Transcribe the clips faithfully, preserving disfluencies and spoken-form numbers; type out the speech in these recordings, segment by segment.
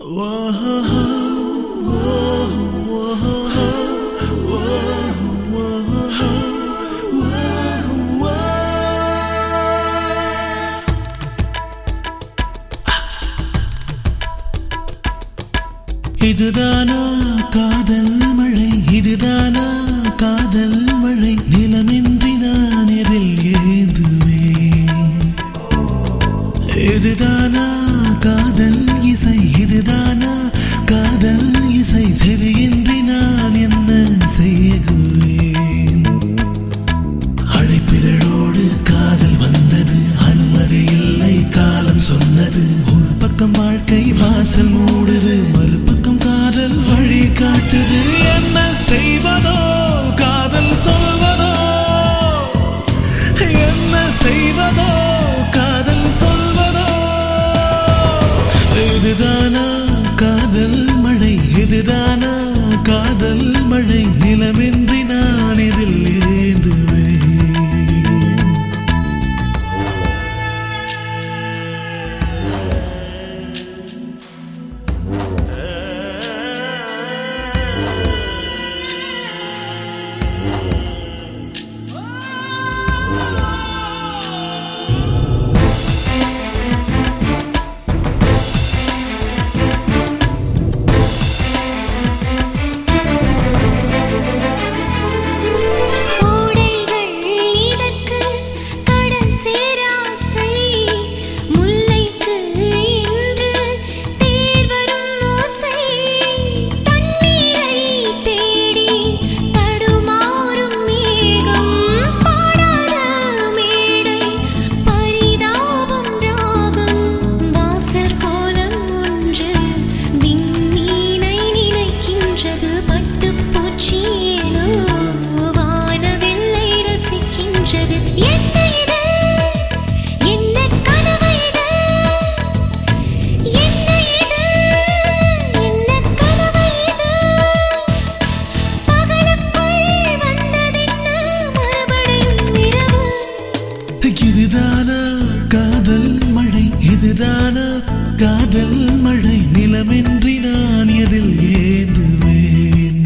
இதுதானா காதல் மழை, இதுதானா காதல் மழை, நிலமின்றி நான் எதில் ஏந்துவேன். இதுதானா காதல் இசை, இதுதானா காதல் இசை, செவியின்றி நான் என்ன செய்குவேன். அழைப்பிதழோடு காதல் வந்தது, அனுமதி இல்லை காலம் சொன்னது. ஒரு பக்கம் வாழ்க்கை வாசல் மூடுது, மறுபக்கம் காதல் வழி காட்டுது. என்ன செய்வதோ காதல் சொல்வதோ, என்ன செய்வதோ காதல் சொல்வதோ. இதுதானா காதல் மழை, இதுதானா காதல் மழை, நிலமின்றி நான் இதில் ஏந்துவேன். இதுதானா காதல் மழை, இதுதானா காதல் மழை, நிலமின்றி நான் எதில் ஏந்துவேன்.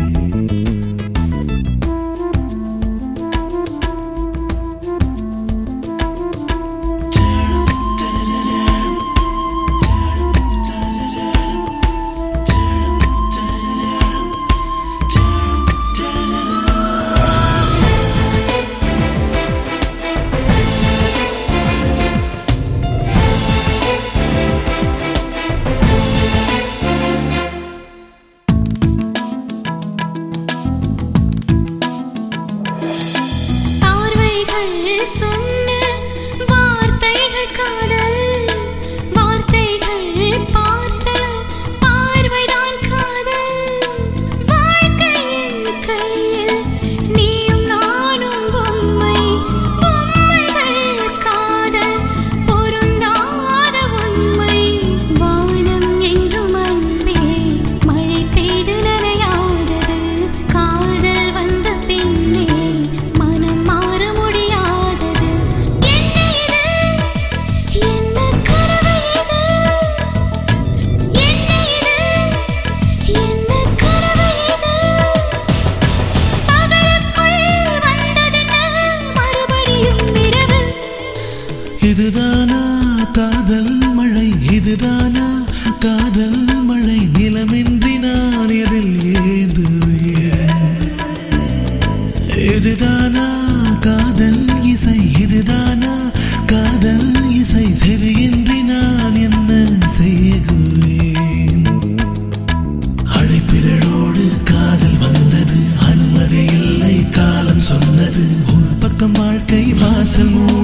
சொன்ன வார்த்தைகள் காதல், வார்த்தைகள் பார்த்த பார்வைதான் காதல். வாழ்க்கையின் கையில் நீயும் நானும் பொம்மை, பொம்மைகள் காதல் பொருந்தாத உண்மை. வானம் என்றும் அன்பே மழை பெய்து நனையாதது, காதல் வந்த பின்னே மனம் மாற முடியாது. இதுதானா காதல் மழை, இதுதானா காதல் மழை, நிலமின்றி நான் எதில் ஏந்துவேன். இதுதானா காதல் இசை, இதுதானா காதல் இசை, செவியின்றி நான் என்ன செய்குவேன். அழைப்பிதழோடு காதல் வந்தது, அனுமதி இல்லை காலம் சொன்னது. ஒரு பக்கம் வாழ்க்கை வாசல் மூ